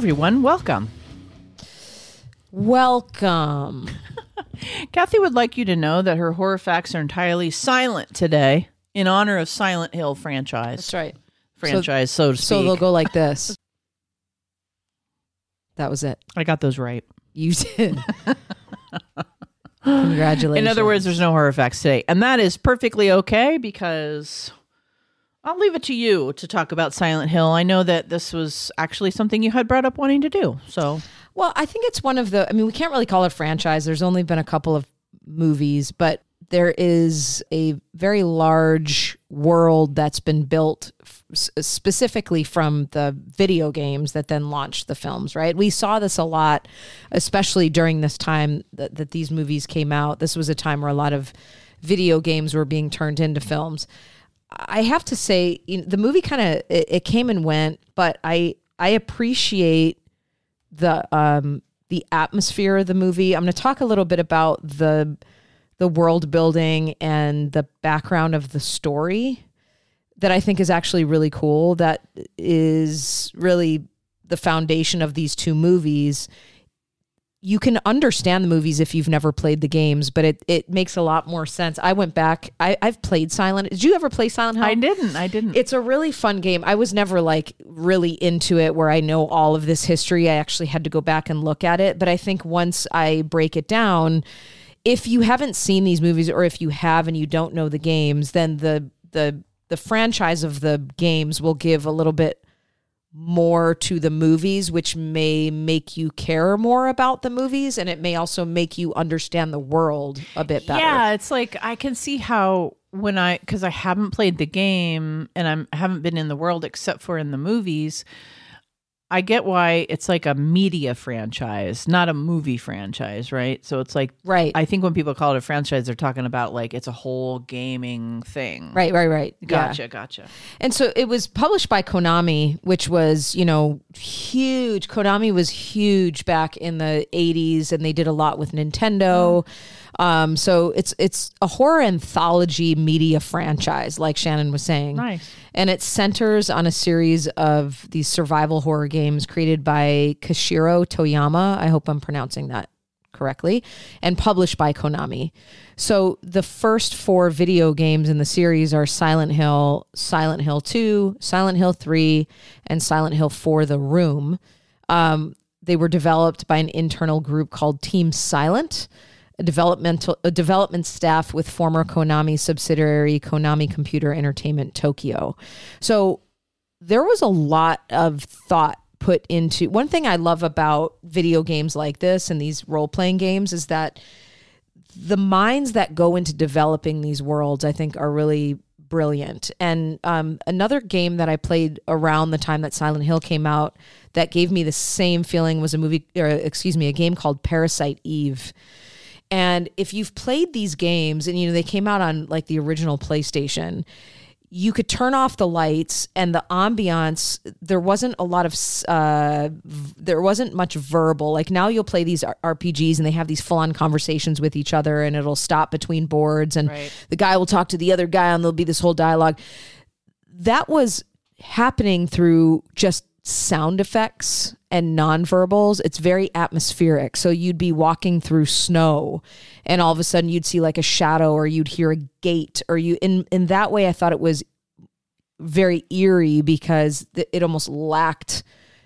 everyone. Welcome. Welcome. Kathy would like you to know that her horror facts are entirely silent today in honor of Silent Hill franchise. That's right. Franchise, so to speak. So they'll go like this. That was it. I got those right. You did. Congratulations. In other words, there's no horror facts today. And that is perfectly okay because I'll leave it to you to talk about Silent Hill. I know that this was actually something you had brought up wanting to do. So, well, I think it's one of the, we can't really call it a franchise. There's only been a couple of movies, but there is a very large world that's been built specifically from the video games that then launched the films, right? We saw this a lot, especially during this time that these movies came out. This was a time where a lot of video games were being turned into films. I have to say, the movie kind of, it came and went, but I appreciate the atmosphere of the movie. I'm going to talk a little bit about the world building and the background of the story that I think is actually really cool. That is really the foundation of these two movies. You can understand the movies if you've never played the games, but it makes a lot more sense. I went back. I've played Silent. Did you ever play Silent Hill? I didn't. It's a really fun game. I was never like really into it where I know all of this history. I actually had to go back and look at it. But I think once I break it down, if you haven't seen these movies, or if you have and you don't know the games, then the franchise of the games will give a little bit more to the movies, which may make you care more about the movies, and it may also make you understand the world a bit better. Yeah, it's like I can see how because I haven't played the game and I haven't been in the world except for in the movies, I get why it's like a media franchise, not a movie franchise, right? So it's like, right. I think when people call it a franchise, they're talking about like it's a whole gaming thing. Right. Gotcha. And so it was published by Konami, which was, huge. Konami was huge back in the 80s, and they did a lot with Nintendo. So it's a horror anthology media franchise, like Shannon was saying. Nice. And it centers on a series of these survival horror games created by Kashiro Toyama. I hope I'm pronouncing that correctly. And published by Konami. So the first 4 video games in the series are Silent Hill, Silent Hill 2, Silent Hill 3, and Silent Hill 4: The Room. They were developed by an internal group called Team Silent, a development staff with former Konami subsidiary Konami Computer Entertainment Tokyo. So there was a lot of thought put into. One thing I love about video games like this and these role-playing games is that the minds that go into developing these worlds, I think, are really brilliant. And another game that I played around the time that Silent Hill came out that gave me the same feeling was a game called Parasite Eve. And if you've played these games, and they came out on like the original PlayStation, you could turn off the lights and the ambiance. There wasn't a lot of, there wasn't much verbal. Like now you'll play these RPGs and they have these full-on conversations with each other, and it'll stop between boards, and the guy will talk to the other guy, and there'll be this whole dialogue. That was happening through just sound effects and nonverbals. It's very atmospheric. So you'd be walking through snow, and all of a sudden you'd see like a shadow, or you'd hear a gate, or in that way I thought it was very eerie because it almost lacked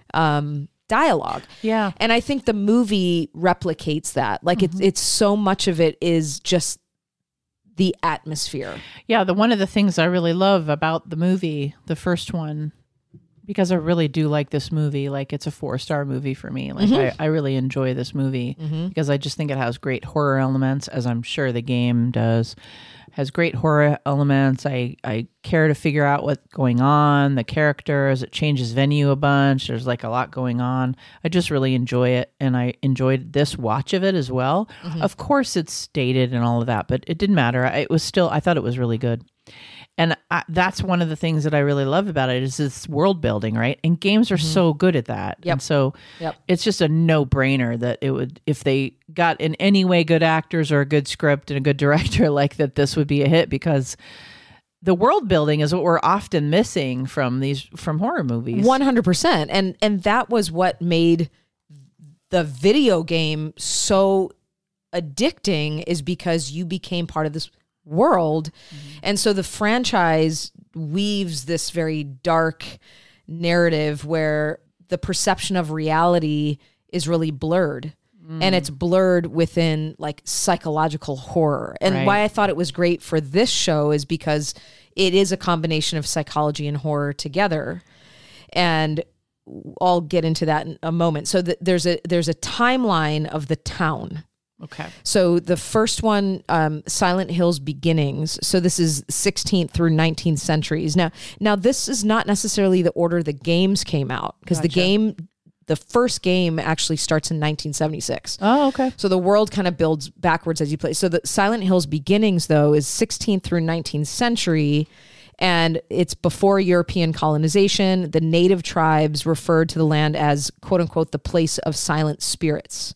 dialogue. Yeah. And I think the movie replicates that. Like it's so much of it is just the atmosphere. Yeah, one of the things I really love about the movie, the first one, because I really do like this movie. Like it's a 4-star movie for me. Like I really enjoy this movie because I just think it has great horror elements, as I'm sure the game does. Has great horror elements. I care to figure out what's going on, the characters. It changes venue a bunch. There's like a lot going on. I just really enjoy it, and I enjoyed this watch of it as well. Of course, it's dated and all of that, but it didn't matter. I thought it was really good. And that's one of the things that I really love about it is this world building, right? And games are so good at that. Yep. And so it's just a no-brainer that it would, if they got in any way good actors or a good script and a good director, like that this would be a hit, because the world building is what we're often missing from horror movies. 100%. And that was what made the video game so addicting, is because you became part of this world. And so the franchise weaves this very dark narrative where the perception of reality is really blurred. And it's blurred within like psychological horror. And why I thought it was great for this show is because it is a combination of psychology and horror together. And I'll get into that in a moment. So there's a timeline of the town. Okay. So the first one, Silent Hill's beginnings. So this is 16th through 19th centuries. Now this is not necessarily the order the games came out, because the first game actually starts in 1976. Oh, okay. So the world kind of builds backwards as you play. So the Silent Hill's beginnings, though, is 16th through 19th century, and it's before European colonization. The native tribes referred to the land as, quote unquote, the place of silent spirits.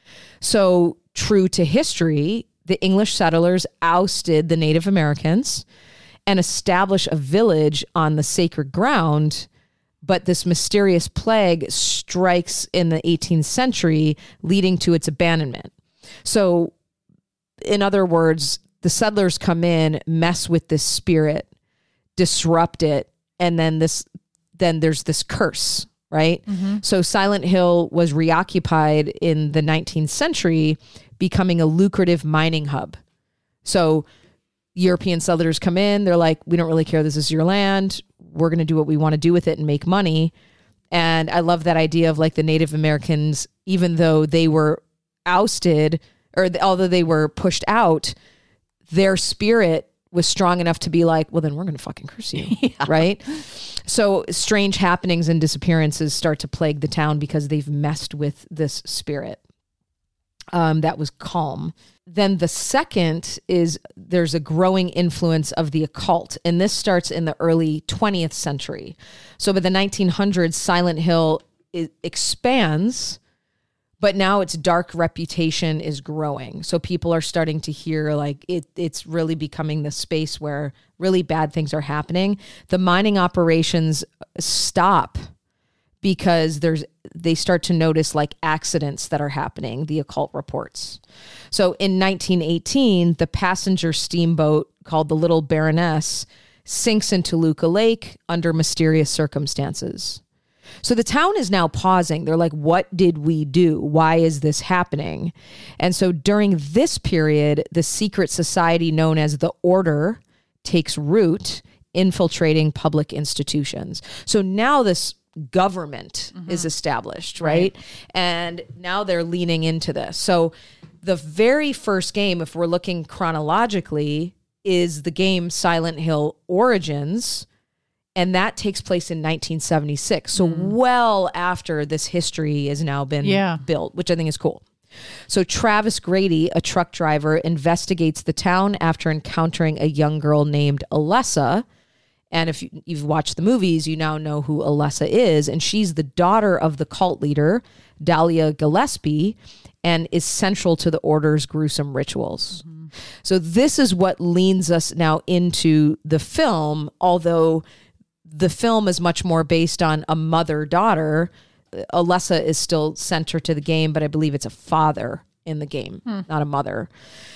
So true to history, the English settlers ousted the Native Americans and established a village on the sacred ground. But this mysterious plague strikes in the 18th century, leading to its abandonment. So, in other words, the settlers come in, mess with this spirit, disrupt it, and then there's this curse, right? So Silent Hill was reoccupied in the 19th century, becoming a lucrative mining hub. So European settlers come in, they're like, we don't really care, this is your land, we're going to do what we want to do with it and make money. And I love that idea of like the Native Americans, even though they were ousted, or although they were pushed out, their spirit was strong enough to be like, well, then we're going to fucking curse you. Right? So strange happenings and disappearances start to plague the town because they've messed with this spirit that was calm. Then the second is there's a growing influence of the occult. And this starts in the early 20th century. So by the 1900s, Silent Hill expands, but now its dark reputation is growing. So people are starting to hear like it's really becoming the space where really bad things are happening. The mining operations stop because they start to notice like accidents that are happening, the occult reports. So in 1918, the passenger steamboat called the Little Baroness sinks into Toluca Lake under mysterious circumstances. So the town is now pausing. They're like, what did we do? Why is this happening? And so during this period, the secret society known as the Order takes root, infiltrating public institutions. So now this government is established, right? And now they're leaning into this. So the very first game, if we're looking chronologically, is the game Silent Hill Origins, and that takes place in 1976. So well after this history has now been built, which I think is cool. So Travis Grady, a truck driver, investigates the town after encountering a young girl named Alessa. And if you've watched the movies, you now know who Alessa is. And she's the daughter of the cult leader, Dahlia Gillespie, and is central to the Order's gruesome rituals. So this is what leans us now into the film, although the film is much more based on a mother-daughter. Alessa is still center to the game, but I believe it's a father in the game, not a mother.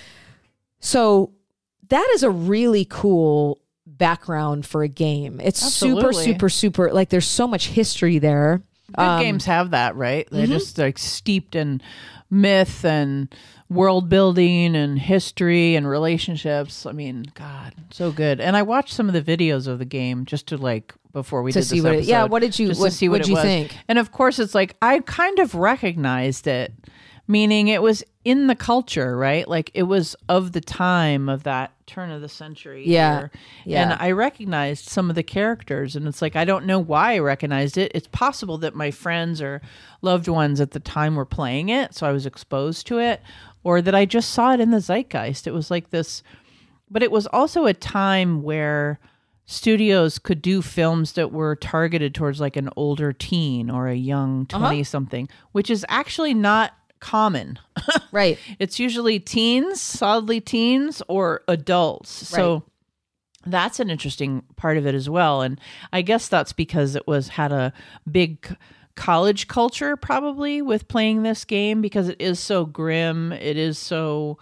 So that is a really cool background for a game. It's super, like there's so much history there. Good games have that, right? They're just like steeped in myth and world building and history and relationships. I mean, God, so good. And I watched some of the videos of the game just to like before we did this episode. What did you think? And of course, it's like I kind of recognized it, meaning it was in the culture, right? Like it was of the time of that turn of the century. Yeah. And I recognized some of the characters, and it's like I don't know why I recognized it. It's possible that my friends or loved ones at the time were playing it, so I was exposed to it, or that I just saw it in the zeitgeist. It was like this, but it was also a time where studios could do films that were targeted towards like an older teen or a young 20-something, which is actually not common. Right. It's usually teens, solidly teens, or adults. Right. So That's an interesting part of it as well. And I guess that's because it had a big college culture probably with playing this game, because it is so grim. It is so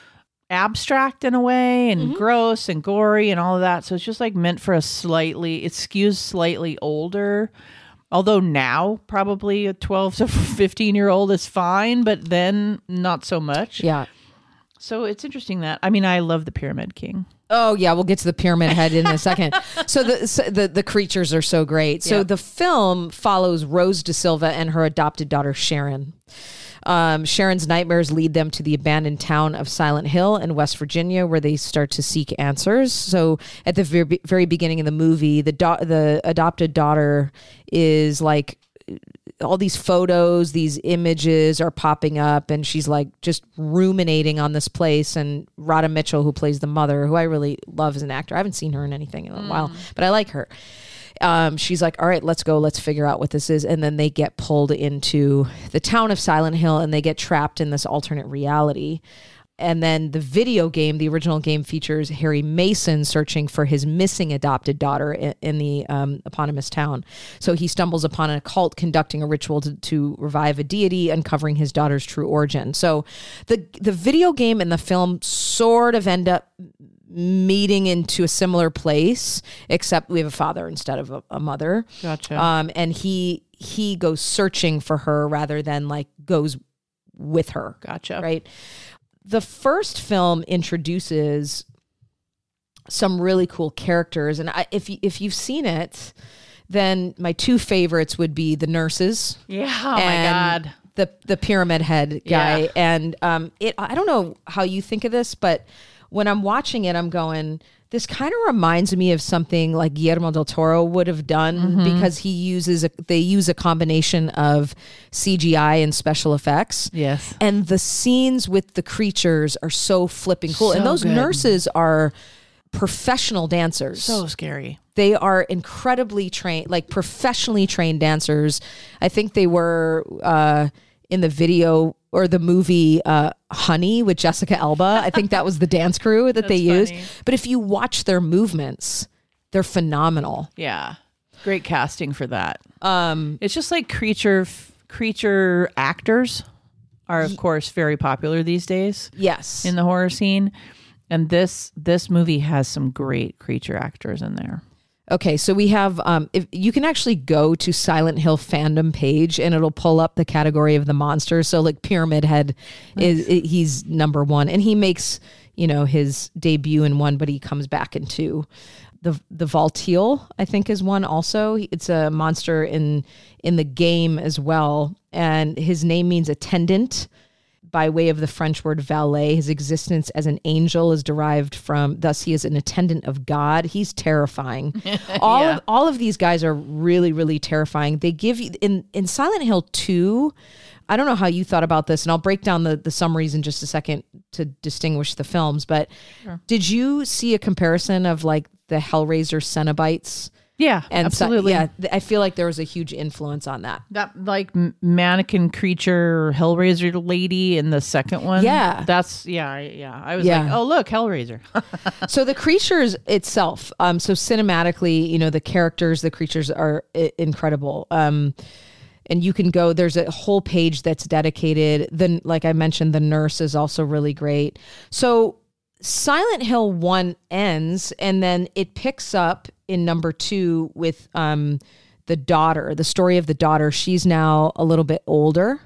abstract in a way, and gross and gory and all of that. So it's just like meant for it skews slightly older. Although now probably a 12 to 15-year-old is fine, but then not so much. Yeah. So it's interesting that, I mean, I love the Pyramid King. Oh yeah, we'll get to the Pyramid Head in a second. So the creatures are so great. So the film follows Rose Da Silva and her adopted daughter Sharon. Sharon's nightmares lead them to the abandoned town of Silent Hill in West Virginia, where they start to seek answers. So at the very beginning of the movie, the adopted daughter is like, all these photos, these images are popping up, and she's like just ruminating on this place. And Radha Mitchell, who plays the mother, who I really love as an actor, I haven't seen her in anything in a while, but I like her. She's like, all right, let's go. Let's figure out what this is. And then they get pulled into the town of Silent Hill, and they get trapped in this alternate reality. And then the video game, the original game, features Harry Mason searching for his missing adopted daughter in the eponymous town. So he stumbles upon a cult conducting a ritual to revive a deity, uncovering his daughter's true origin. So the video game and the film sort of end up meeting into a similar place, except we have a father instead of a mother. Gotcha. And he goes searching for her rather than like goes with her. Gotcha. Right. The first film introduces some really cool characters, and if you've seen it, then my two favorites would be the nurses. Yeah, oh my God, the Pyramid Head guy, yeah. And I don't know how you think of this, but when I'm watching it, I'm going, this kind of reminds me of something like Guillermo del Toro would have done, because they use a combination of CGI and special effects. Yes. And the scenes with the creatures are so flipping cool. So and those good. Nurses are professional dancers. So scary. They are incredibly trained, like professionally trained dancers. I think they were in the video or the movie Honey with Jessica Alba. I think that was the dance crew that they used. Funny. But if you watch their movements, they're phenomenal. Yeah. Great casting for that. It's just like creature actors are, of course, very popular these days. Yes. In the horror scene. And this movie has some great creature actors in there. Okay, so we have, if you can actually go to Silent Hill fandom page and it'll pull up the category of the monsters. So like Pyramid Head, he's number one, and he makes, his debut in one, but he comes back in two. The Volteal, I think, is one also. It's a monster in the game as well, and his name means attendant, by way of the French word valet. His existence as an angel is derived from, thus he is an attendant of God. He's terrifying. All of these guys are really, really terrifying. They give you, in Silent Hill 2, I don't know how you thought about this, and I'll break down the summaries in just a second to distinguish the films, but Sure. Did you see a comparison of like the Hellraiser Cenobites? Yeah, And absolutely. I feel like there was a huge influence on that. That like mannequin creature Hellraiser lady in the second one. Yeah. That's I was like, oh look, Hellraiser. So the creatures itself, so cinematically, the creatures are incredible. And you can go, there's a whole page that's dedicated. Then, like I mentioned, the nurse is also really great. So Silent Hill 1 ends, and then it picks up in number 2 with the daughter, the story of the daughter. She's now a little bit older.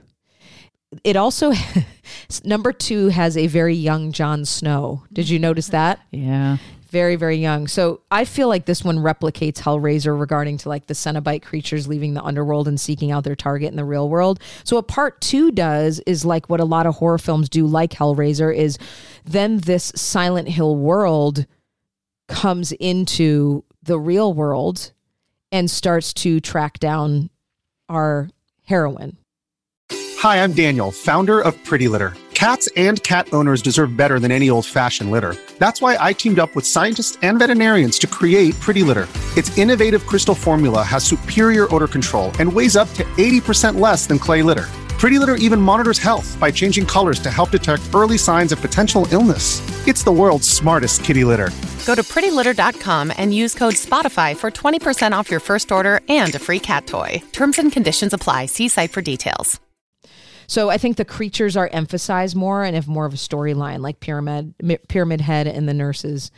It also, number 2 has a very young Jon Snow. Did you notice that? Yeah. Very, very young. So I feel like this one replicates Hellraiser regarding to like the Cenobite creatures leaving the underworld and seeking out their target in the real world. So what part 2 does is like what a lot of horror films do, like Hellraiser, is then this Silent Hill world comes into the real world and starts to track down our heroine. Hi, I'm Daniel, founder of Pretty Litter. Cats and cat owners deserve better than any old-fashioned litter. That's why I teamed up with scientists and veterinarians to create Pretty Litter. Its innovative crystal formula has superior odor control and weighs up to 80% less than clay litter. Pretty Litter even monitors health by changing colors to help detect early signs of potential illness. It's the world's smartest kitty litter. Go to prettylitter.com and use code SPOTIFY for 20% off your first order and a free cat toy. Terms and conditions apply. See site for details. So I think the creatures are emphasized more and have more of a storyline, like Pyramid Head and the nurses.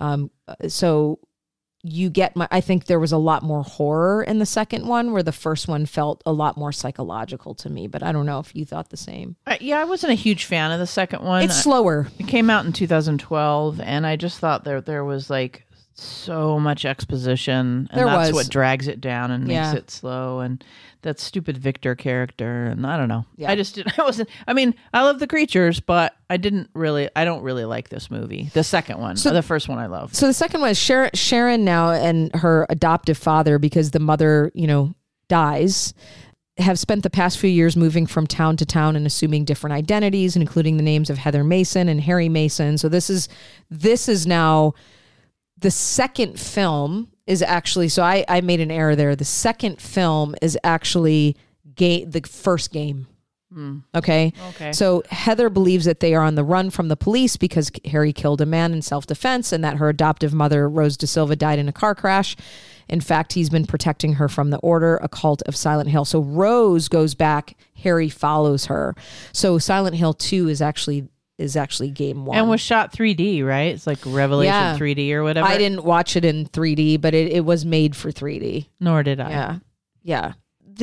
So you get I think there was a lot more horror in the second one, where the first one felt a lot more psychological to me. But I don't know if you thought the same. Yeah, I wasn't a huge fan of the second one. It's slower. It came out in 2012, and I just thought there was like so much exposition, and that's what drags it down and makes it slow. And that stupid Victor character, and I don't know. Yeah. I mean, I love the creatures, but I don't really like this movie. The second one. The first one I love. So the second one is Sharon now and her adoptive father, because the mother, dies, have spent the past few years moving from town to town and assuming different identities, including the names of Heather Mason and Harry Mason. So this is now the second film is actually, so I made an error there. The second film is actually the first game. Okay. So Heather believes that they are on the run from the police because Harry killed a man in self-defense, and that her adoptive mother, Rose Da Silva, died in a car crash. In fact, he's been protecting her from the Order, a cult of Silent Hill. So Rose goes back, Harry follows her. So Silent Hill 2 is actually game one. And was shot 3D, right? It's like Revelation 3D or whatever. I didn't watch it in 3D, but it was made for 3D. Nor did I. Yeah.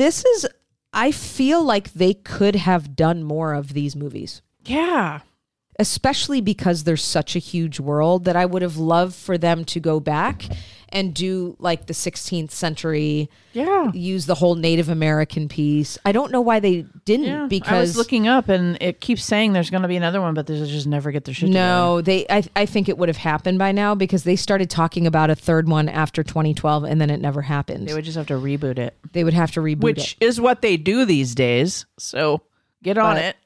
I feel like they could have done more of these movies. Yeah. Especially because there's such a huge world that I would have loved for them to go back and do like the 16th century. Yeah. Use the whole Native American piece. I don't know why they didn't, because I was looking up and it keeps saying there's going to be another one, but they just never get their shit together. No, I think it would have happened by now, because they started talking about a third one after 2012 and then it never happened. They would just have to reboot it. They would have to reboot it. Which is what they do these days. So get on it.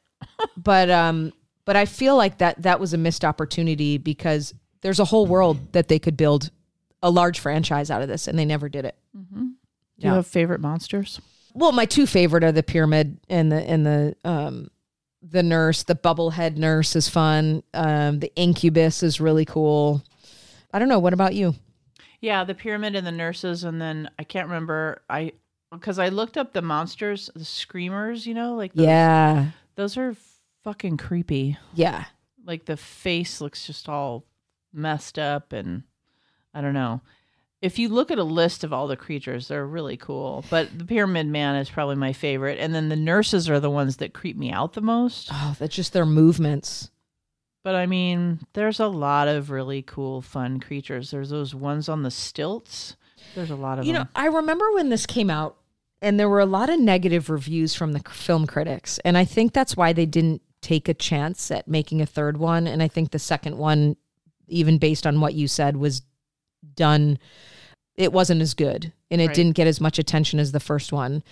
But I feel like that was a missed opportunity, because there's a whole world that they could build a large franchise out of this, and they never did it. Mm-hmm. Do you have favorite monsters? Well, my two favorite are the pyramid and the nurse. The bubblehead nurse is fun. The incubus is really cool. I don't know. What about you? Yeah, the pyramid and the nurses, and then I can't remember. Because I looked up the monsters, the screamers. Like those, those are fucking creepy. Yeah, like the face looks just all messed up, and I don't know. If you look at a list of all the creatures, they're really cool. But the Pyramid Man is probably my favorite. And then the nurses are the ones that creep me out the most. Oh, that's just their movements. But I mean, there's a lot of really cool, fun creatures. There's those ones on the stilts. There's a lot of them. I remember when this came out, and there were a lot of negative reviews from the film critics. And I think that's why they didn't take a chance at making a third one. And I think the second one, even based on what you said, was done, it wasn't as good, and it didn't get as much attention as the first one.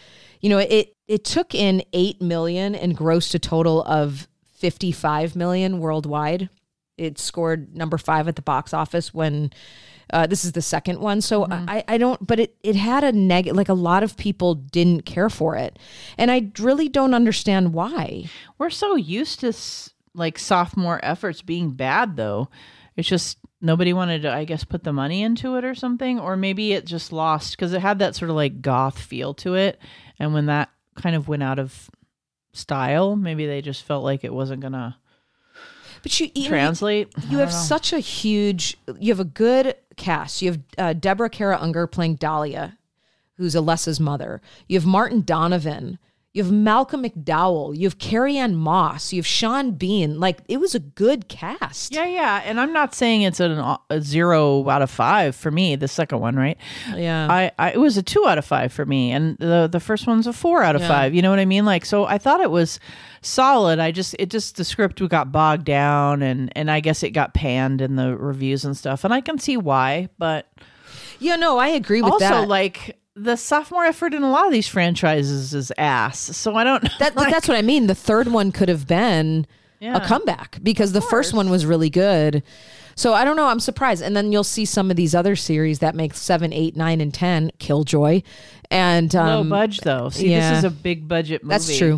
It took in 8 million and grossed a total of 55 million worldwide. It scored number 5 at the box office when this is the second one. So I don't, but it had a negative, like a lot of people didn't care for it. And I really don't understand why. We're so used to like sophomore efforts being bad, though. It's just nobody wanted to, I guess, put the money into it or something. Or maybe it just lost because it had that sort of like goth feel to it. And when that kind of went out of style, maybe they just felt like it wasn't going to translate. You have such a huge, you have a good cast. You have Deborah Kara Unger playing Dahlia, who's Alessa's mother. You have Martin Donovan. You have Malcolm McDowell. You have Carrie-Anne Moss. You have Sean Bean. Like, it was a good cast. Yeah. And I'm not saying it's a 0 out of 5 for me, the second one, right? Yeah. It was a 2 out of 5 for me. And the first one's a 4 out of 5. You know what I mean? Like, so I thought it was solid. The script got bogged down, and I guess it got panned in the reviews and stuff. And I can see why, but... Yeah, no, I agree with that. Also, like... The sophomore effort in a lot of these franchises is ass. So I don't know. That's what I mean. The third one could have been a comeback because the first one was really good. So I don't know. I'm surprised. And then you'll see some of these other series that make 7, 8, 9, and 10. Killjoy. And low budget though. See, this is a big budget movie. That's true.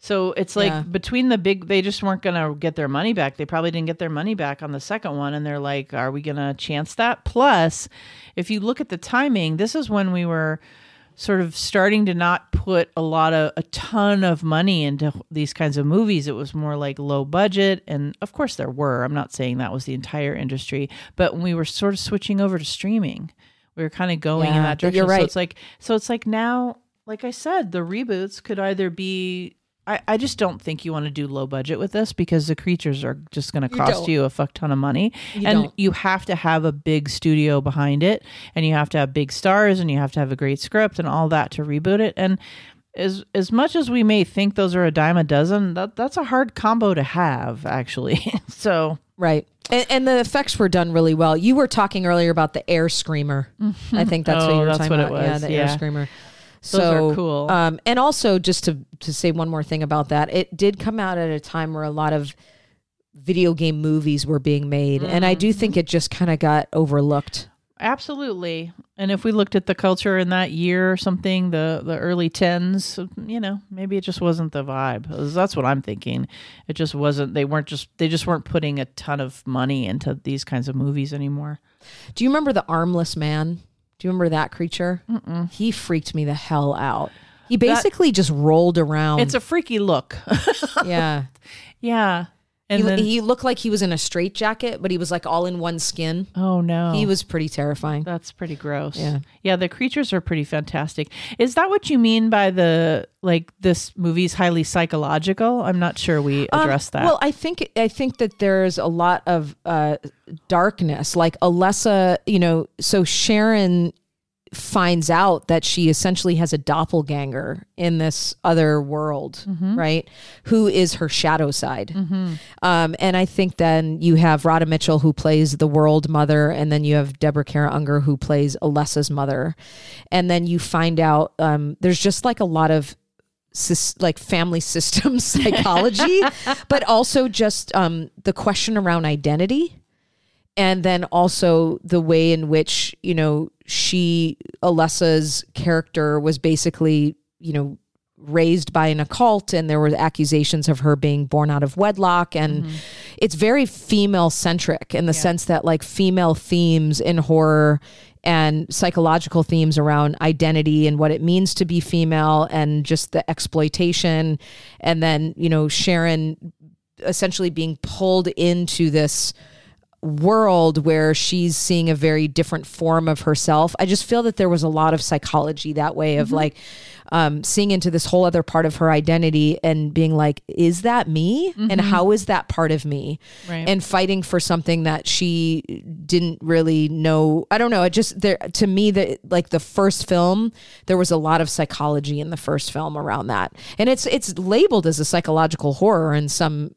So it's like Yeah. between they just weren't going to get their money back. They probably didn't get their money back on the second one. And they're like, are we going to chance that? Plus, if you look at the timing, this is when we were sort of starting to not put a ton of money into these kinds of movies. It was more like low budget. And of course there were. I'm not saying that was the entire industry, but when we were sort of switching over to streaming, we were kind of going in that direction. You're right. So it's like now, like I said, the reboots could either be, I just don't think you want to do low budget with this because the creatures are just going to cost you a fuck ton of money. You have to have a big studio behind it, and you have to have big stars, and you have to have a great script and all that to reboot it. And as much as we may think those are a dime a dozen, that's a hard combo to have, actually. So Right. And the effects were done really well. You were talking earlier about the air screamer. I think that's what you were talking about. It was. Yeah, the air screamer. Those are cool. And also, just to say one more thing about that, it did come out at a time where a lot of video game movies were being made. And I do think it just kind of got overlooked. Absolutely. And if we looked at the culture in that year or something, the early 10s, maybe it just wasn't the vibe. That's what I'm thinking. It just wasn't. They just weren't putting a ton of money into these kinds of movies anymore. Do you remember the Armless Man? Do you remember that creature? Mm-mm. He freaked me the hell out. He basically just rolled around. It's a freaky look. Yeah. Yeah. And he looked like he was in a straitjacket, but he was like all in one skin. Oh no. He was pretty terrifying. That's pretty gross. Yeah. Yeah, the creatures are pretty fantastic. Is that what you mean by this movie's highly psychological? I'm not sure we addressed that. Well, I think that there's a lot of darkness. Like Alessa, so Sharon finds out that she essentially has a doppelganger in this other world, right? Who is her shadow side. And I think then you have Radha Mitchell, who plays the world mother, and then you have Deborah Kara Unger, who plays Alessa's mother. And then you find out there's just like a lot of family system psychology, but also just the question around identity. And then also the way in which, Alessa's character was basically, raised by an occult, and there were accusations of her being born out of wedlock. And it's very female centric in the sense that like female themes in horror and psychological themes around identity and what it means to be female and just the exploitation. And then, Sharon essentially being pulled into this world where she's seeing a very different form of herself. I just feel that there was a lot of psychology that way of like seeing into this whole other part of her identity and being like, is that me? And how is that part of me? Right. And fighting for something that she didn't really know. I don't know. It just, to me, that like the first film, there was a lot of psychology in the first film around that. And it's labeled as a psychological horror in some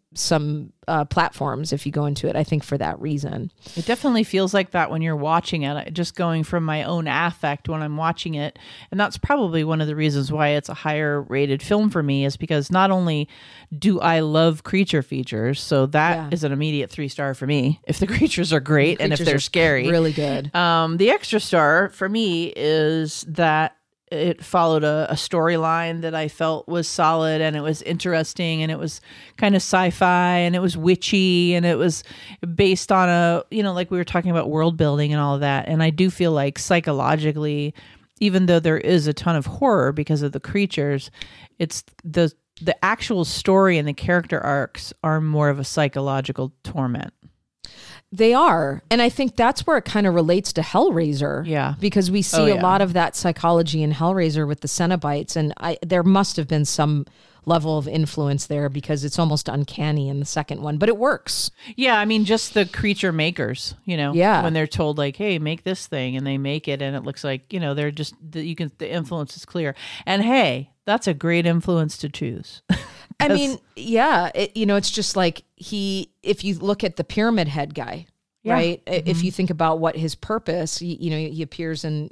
platforms if you go into it, I think, for that reason. It definitely feels like that when you're watching it, just going from my own affect when I'm watching it. And that's probably one of the reasons why it's a higher rated film for me, is because not only do I love creature features, so that is an immediate 3-star for me if the creatures are great and if they're scary. Really good. The extra star for me is that it followed a storyline that I felt was solid, and it was interesting, and it was kind of sci-fi, and it was witchy, and it was based on like we were talking about world building and all of that. And I do feel like psychologically, even though there is a ton of horror because of the creatures, it's the actual story and the character arcs are more of a psychological torment. They are. And I think that's where it kind of relates to Hellraiser. Yeah. Because we see a lot of that psychology in Hellraiser with the Cenobites. And there must have been some level of influence there because it's almost uncanny in the second one, but it works. Yeah. I mean, just the creature makers, Yeah. when they're told like, hey, make this thing, and they make it, and it looks like, they're just, the influence is clear. And hey, that's a great influence to choose. I mean, yeah, it's just like if you look at the Pyramid Head guy, right? If you think about what his purpose, he appears in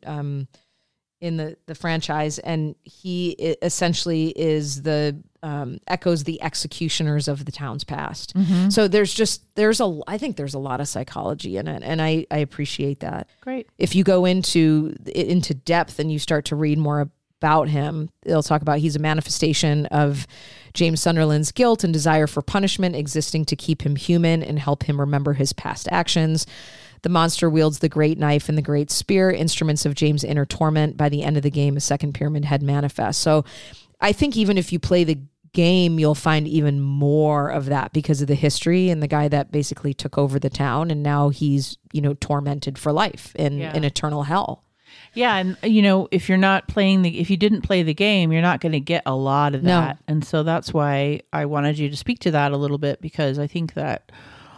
the franchise, and he essentially is echoes the executioners of the town's past. So I think there's a lot of psychology in it, and I appreciate that. Great. If you go into depth and you start to read more about him. They'll talk about he's a manifestation of James Sunderland's guilt and desire for punishment existing to keep him human and help him remember his past actions. The monster wields the great knife and the great spear, instruments of James' inner torment. By the end of the game, a second Pyramid Head manifests. So I think even if you play the game, you'll find even more of that because of the history and the guy that basically took over the town, and now he's, tormented for life in eternal hell. Yeah, and if you didn't play the game, you're not going to get a lot of that. And so that's why I wanted you to speak to that a little bit, because I think that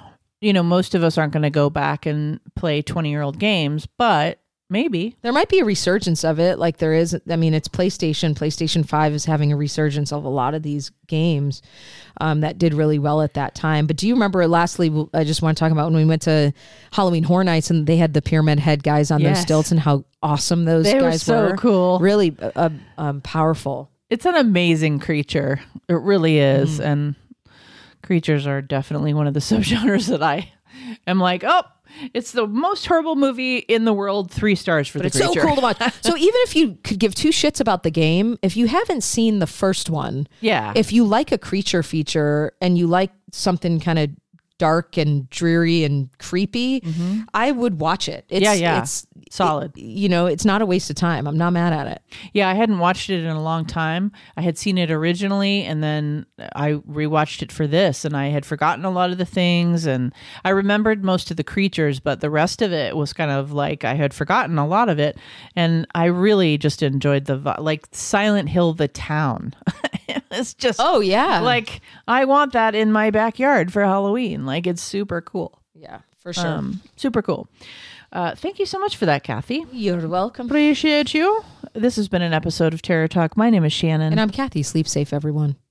most of us aren't going to go back and play 20-year-old games, but maybe there might be a resurgence of it. Like there is, it's PlayStation 5 is having a resurgence of a lot of these games that did really well at that time. But do you remember, lastly, I just want to talk about when we went to Halloween Horror Nights and they had the Pyramid Head guys on those stilts and how awesome those guys were. So cool. Really powerful. It's an amazing creature. It really is. And creatures are definitely one of the subgenres that I am like, it's the most horrible movie in the world. 3 stars for the creature. It's so cool to watch. So even if you could give 2 shits about the game, if you haven't seen the first one, if you like a creature feature and you like something kind of dark and dreary and creepy, I would watch it. It's solid. It's not a waste of time. I'm not mad at it. Yeah, I hadn't watched it in a long time. I had seen it originally, and then I rewatched it for this, and I had forgotten a lot of the things, and I remembered most of the creatures, but the rest of it was kind of like I had forgotten a lot of it, and I really just enjoyed like Silent Hill, the town. It's just like I want that in my backyard for Halloween. Like it's super cool. Yeah, for sure. Super cool. Thank you so much for that, Kathy. You're welcome. Appreciate you. This has been an episode of Terror Talk. My name is Shannon. And I'm Kathy. Sleep safe, everyone.